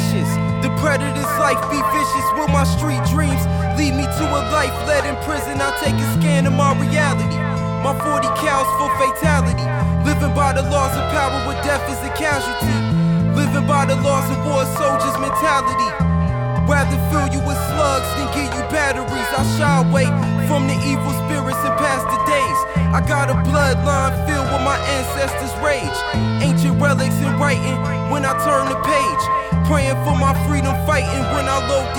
ambitions. The predator's life be vicious. Will my street dreams lead me to a life led in prison? I take a scan of my reality. My 40 cows for fatality. Living by the laws of power where death is a casualty. Living by the laws of war, soldiers' mentality. Rather fill you with slugs than give you batteries. I shy away from the evil spirits and past the days. I got a bloodline filled with my ancestors' rage. Ancient relics in writing when I turn the page. Praying for my freedom, fighting when I load the